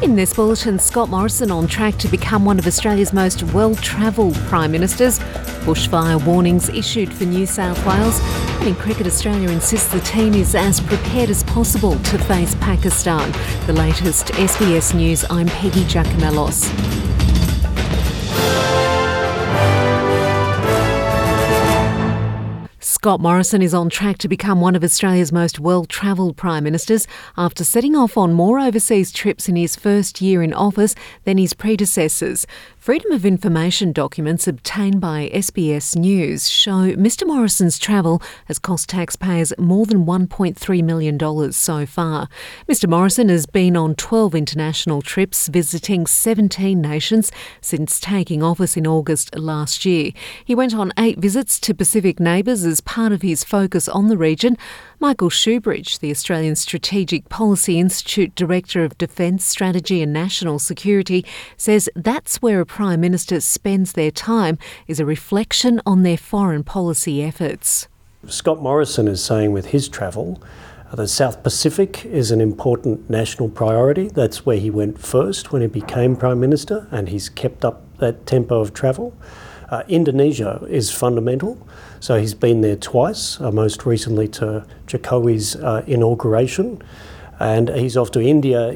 In this bulletin, Scott Morrison on track to become one of Australia's most well-travelled Prime Ministers. Bushfire warnings issued for New South Wales. And in cricket, Australia insists the team is as prepared as possible to face Pakistan. The latest SBS News, I'm Peggy Giacomellos. Scott Morrison is on track to become one of Australia's most well-travelled Prime Ministers after setting off on more overseas trips in his first year in office than his predecessors. Freedom of Information documents obtained by SBS News show Mr Morrison's travel has cost taxpayers more than $1.3 million so far. Mr Morrison has been on 12 international trips, visiting 17 nations since taking office in August last year. He went on 8 visits to Pacific neighbours as part of his focus on the region. Michael Shoebridge, the Australian Strategic Policy Institute Director of Defence Strategy and National Security, says that's where a Prime Minister spends their time is a reflection on their foreign policy efforts. Scott Morrison is saying with his travel, the South Pacific is an important national priority. That's where he went first when he became Prime Minister, and he's kept up that tempo of travel. Indonesia is fundamental, so he's been there twice, most recently to Jokowi's inauguration, and he's off to India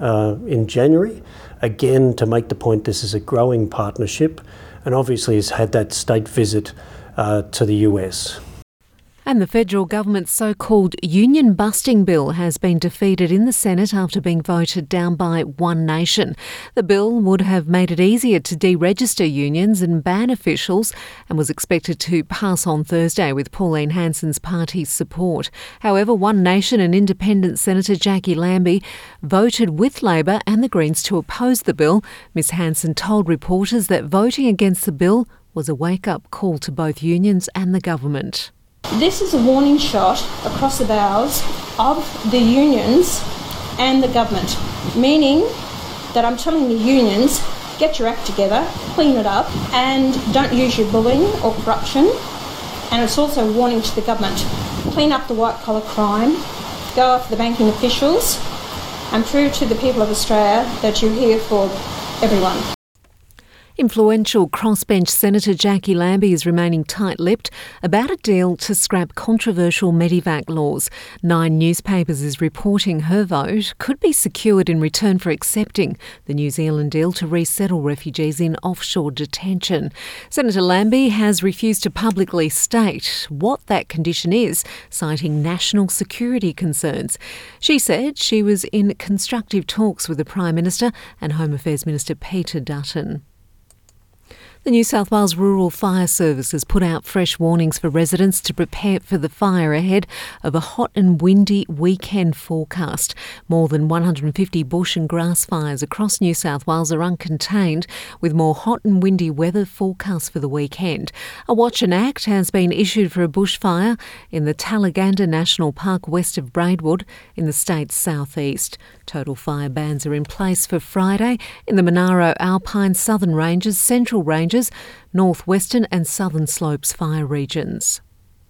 in January, again to make the point this is a growing partnership, and obviously has had that state visit to the US. And the federal government's so-called union-busting bill has been defeated in the Senate after being voted down by One Nation. The bill would have made it easier to deregister unions and ban officials and was expected to pass on Thursday with Pauline Hanson's party's support. However, One Nation and Independent Senator Jackie Lambie voted with Labor and the Greens to oppose the bill. Ms Hanson told reporters that voting against the bill was a wake-up call to both unions and the government. This is a warning shot across the bows of the unions and the government, meaning that I'm telling the unions, get your act together, clean it up, and don't use your bullying or corruption. And it's also a warning to the government, clean up the white-collar crime, go after the banking officials, and prove to the people of Australia that you're here for everyone. Influential crossbench Senator Jackie Lambie is remaining tight-lipped about a deal to scrap controversial Medevac laws. 9 newspapers is reporting her vote could be secured in return for accepting the New Zealand deal to resettle refugees in offshore detention. Senator Lambie has refused to publicly state what that condition is, citing national security concerns. She said she was in constructive talks with the Prime Minister and Home Affairs Minister Peter Dutton. The New South Wales Rural Fire Service has put out fresh warnings for residents to prepare for the fire ahead of a hot and windy weekend forecast. More than 150 bush and grass fires across New South Wales are uncontained, with more hot and windy weather forecast for the weekend. A Watch and Act has been issued for a bushfire in the Talaganda National Park west of Braidwood in the state's southeast. Total fire bans are in place for Friday in the Monaro Alpine Southern Ranges, Central Ranges, Northwestern and Southern Slopes fire regions.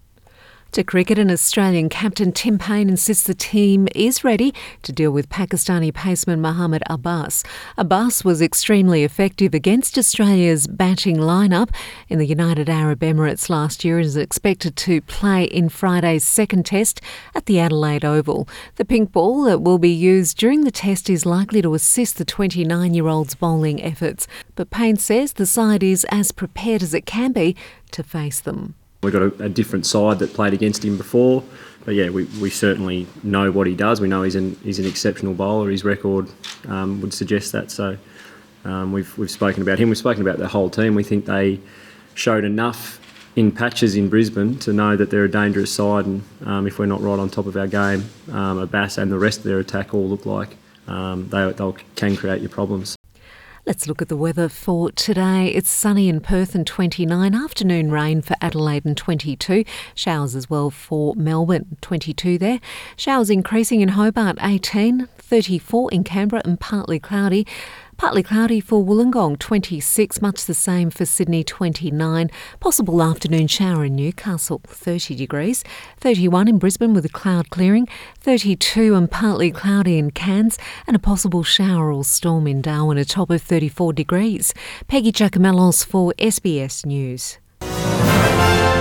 To cricket, and Australian captain Tim Paine insists the team is ready to deal with Pakistani paceman Mohammad Abbas. Abbas was extremely effective against Australia's batting lineup in the United Arab Emirates last year and is expected to play in Friday's second test at the Adelaide Oval. The pink ball that will be used during the test is likely to assist the 29-year-old's bowling efforts, but Paine says the side is as prepared as it can be to face them. We've got a different side that played against him before, but yeah, we certainly know what he does. We know he's an exceptional bowler. His record would suggest that. So we've spoken about him. We've spoken about the whole team. We think they showed enough in patches in Brisbane to know that they're a dangerous side, and if we're not right on top of our game, Abbas and the rest of their attack all look like they can create you problems. Let's look at the weather for today. It's sunny in Perth and 29, afternoon rain for Adelaide and 22, showers as well for Melbourne, 22 there. Showers increasing in Hobart, 18, 34 in Canberra and partly cloudy. Partly cloudy for Wollongong, 26, much the same for Sydney, 29. Possible afternoon shower in Newcastle, 30 degrees. 31 in Brisbane with a cloud clearing. 32 and partly cloudy in Cairns, and a possible shower or storm in Darwin, a top of 34 degrees. Peggy Giacomellos for SBS News.